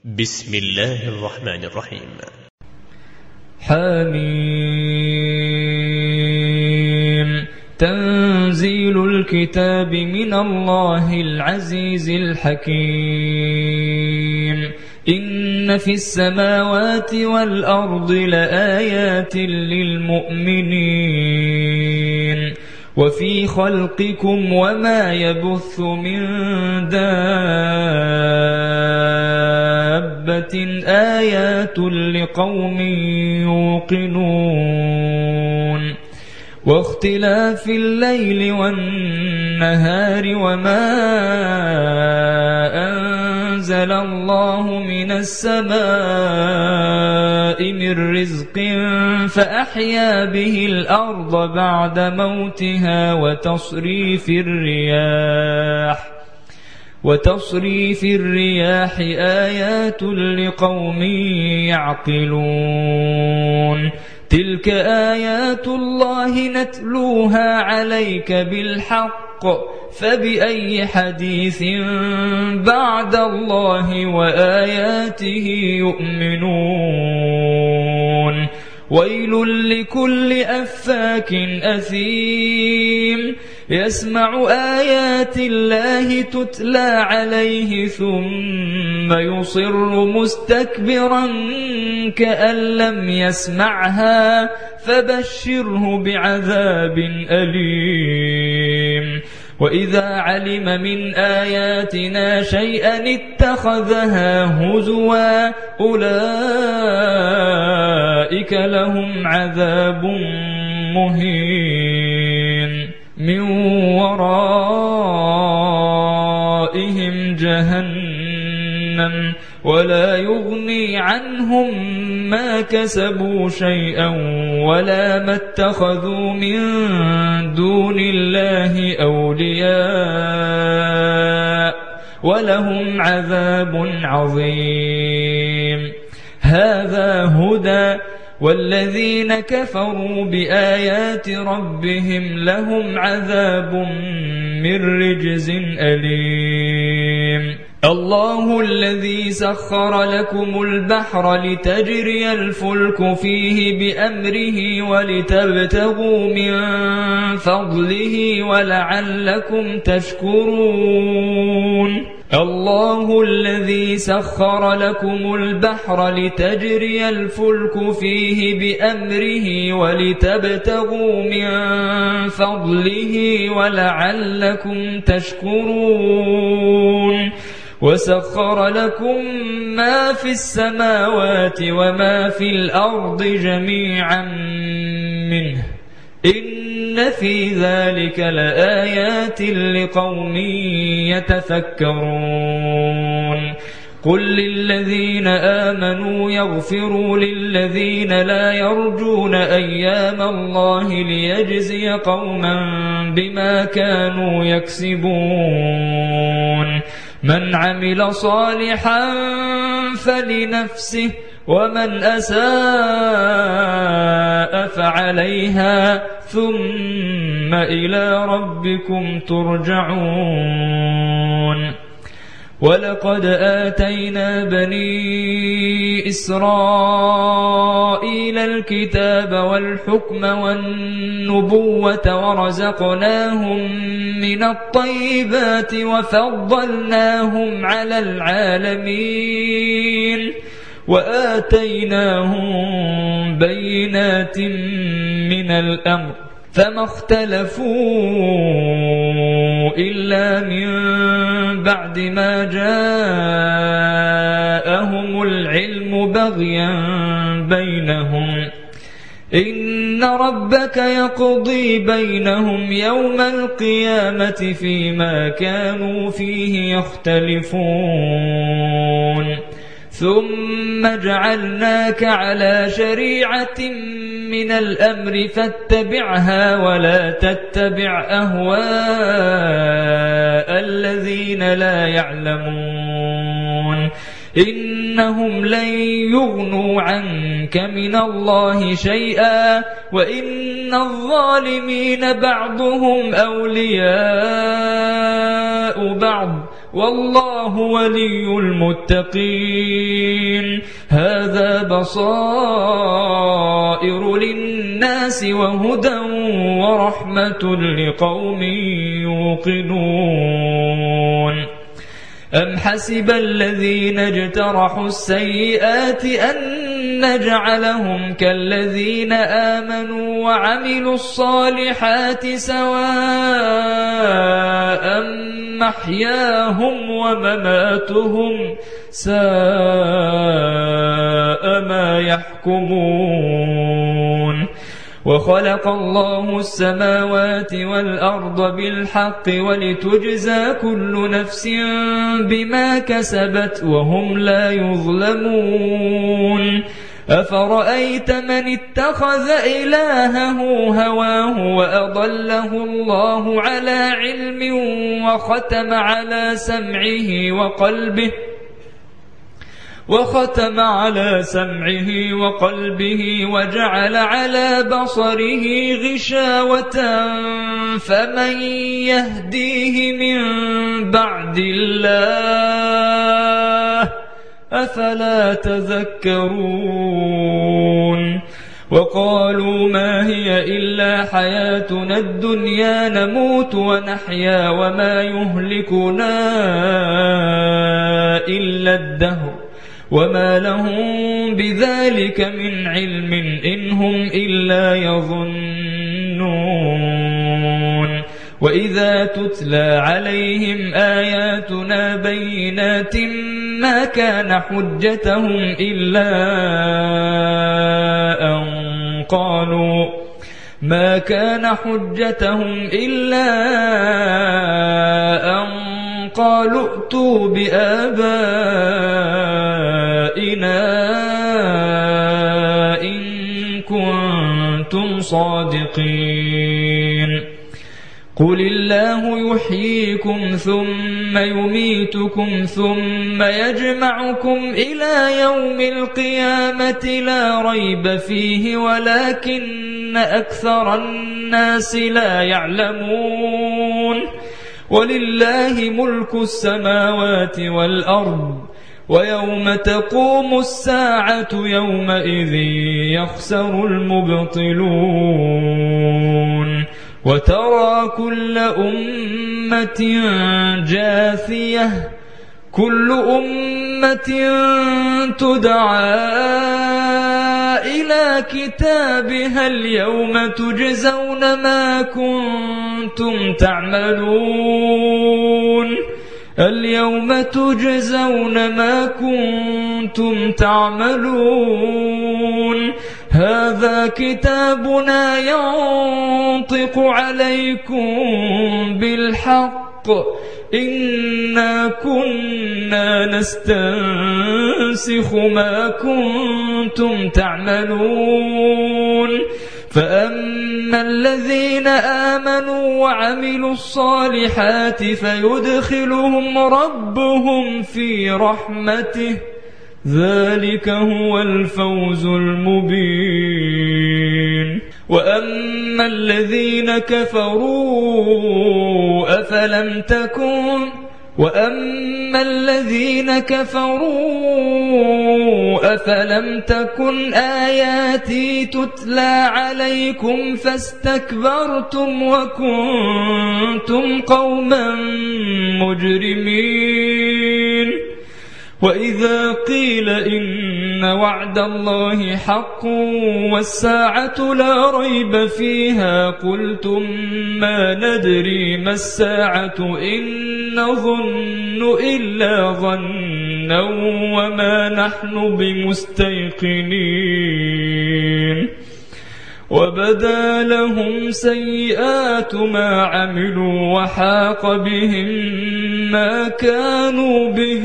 بسم الله الرحمن الرحيم. حميم. تنزيل الكتاب من الله العزيز الحكيم. إن في السماوات والأرض لآيات للمؤمنين وفي خلقكم وما يبث من دابة آيات لقوم يوقنون واختلاف الليل والنهار وما أنزل الله من السماء من رزق فأحيا به الأرض بعد موتها وتصريف الرياح آيات لقوم يعقلون. تلك آيات الله نتلوها عليك بالحق فبأي حديث بعد الله وآياته يؤمنون. ويل لكل أفاك أثيم يسمع آيات الله تتلى عليه ثم يصر مستكبرا كأن لم يسمعها فبشره بعذاب أليم. وإذا علم من آياتنا شيئا اتخذها هزوا أولئك لهم عذاب مهين من ورائهم جهنم ولا يغني عنهم ما كسبوا شيئا ولا ما اتخذوا من دون الله أولياء ولهم عذاب عظيم. هذا هدى والذين كفروا بآيات ربهم لهم عذاب من رجز أليم. الله الذي سخر لكم البحر لتجري الفلك فيه بأمره ولتبتغوا من فضله ولعلكم تشكرون. الله الذي سخر لكم البحر لتجري الفلك فيه بأمره ولتبتغوا من فضله ولعلكم تشكرون. وسخر لكم ما في السماوات وما في الأرض جميعا منه إن في ذلك لآيات لقوم يتفكرون. قل للذين آمنوا يغفروا للذين لا يرجون أيام الله ليجزي قوما بما كانوا يكسبون. من عمل صالحا فلنفسه ومن أساء فعليها ثم إلى ربكم ترجعون. ولقد آتينا بني إسرائيل الكتاب والحكم والنبوة ورزقناهم من الطيبات وفضلناهم على العالمين وآتيناهم بينات من الأمر فما اختلفوا إلا من بعد ما جاءهم العلم بغيا بينهم. إن ربك يقضي بينهم يوم القيامة فيما كانوا فيه يختلفون. ثم جعلناك على شريعة من الأمر فاتبعها ولا تتبع أهواء الذين لا يعلمون. إنهم لن يغنوا عنك من الله شيئا وإن الظالمين بعضهم أولياء بعض والله ولي المتقين. هذا بصائر للناس وهدى ورحمة لقوم يوقنون. أم حسب الذين اجترحوا السيئات أن نجعلهم كالذين آمنوا وعملوا الصالحات سواء محياهم ومماتهم ساء ما يحكمون. وخلق الله السماوات والأرض بالحق ولتجزى كل نفس بما كسبت وهم لا يظلمون. أفرأيت من اتخذ إلهه هواه وأضله الله على علم وختم على سمعه وقلبه وجعل على بصره غشاوة فمن يهديه من بعد الله أفلا تذكرون. وقالوا ما هي إلا حياتنا الدنيا نموت ونحيا وما يهلكنا إلا الدهر وما لهم بذلك من علم إن هم إلا يظنون. وإذا تتلى عليهم آياتنا بينات ما كان حجتهم إلا أن قالوا ائتوا بآبائنا إن كنتم صادقين. قل الله يحييكم ثم يميتكم ثم يجمعكم إلى يوم القيامة لا ريب فيه ولكن أكثر الناس لا يعلمون. ولله ملك السماوات والأرض ويوم تقوم الساعة يومئذ يخسر المبطلون. وترى كل أمة جاثية كل أمة تدعى إلى كتابها اليوم تجزون ما كنتم تعملون. هذا كتابنا ينطق عليكم بالحق إنا كنا نستنسخ ما كنتم تعملون. فأما الذين آمنوا وعملوا الصالحات فيدخلهم ربهم في رحمته ذلك هو الفوز المبين. وأما الذين كفروا أفلم تكن آياتي تتلى عليكم فاستكبرتم وكنتم قوما مجرمين. وإذا قيل إن وعد الله حق والساعة لا ريب فيها قلتم ما ندري ما الساعة إن نظن إلا ظنا وما نحن بمستيقنين. وبدا لهم سيئات ما عملوا وحاق بهم ما كانوا به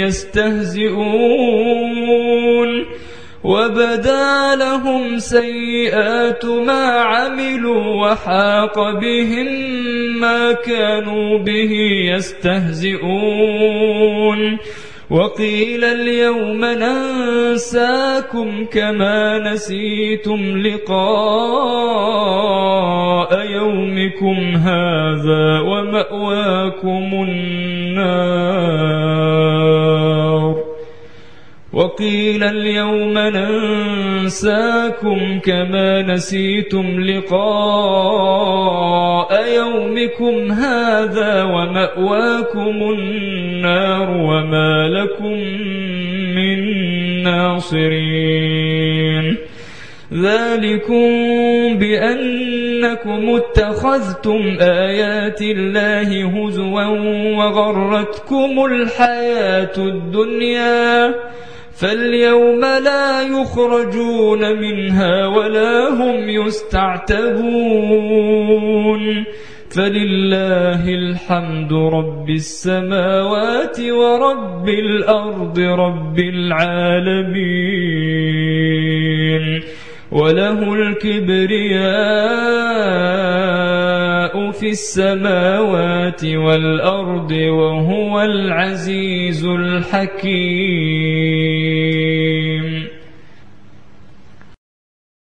يستهزئون. وقيل اليوم ننساكم كما نسيتم لقاء يومكم هذا ومأواكم النار وقيل اليوم ننساكم كما نسيتم لقاء يومكم هذا ومأواكم النار وما لكم من ناصرين ذلكم بأنكم اتخذتم آيات الله هزوا وغرتكم الحياة الدنيا فاليوم لا يخرجون منها ولا هم يستعتبون فلله الحمد رب السماوات ورب الأرض رب العالمين وله الكبرياء في السماوات والأرض وهو العزيز الحكيم.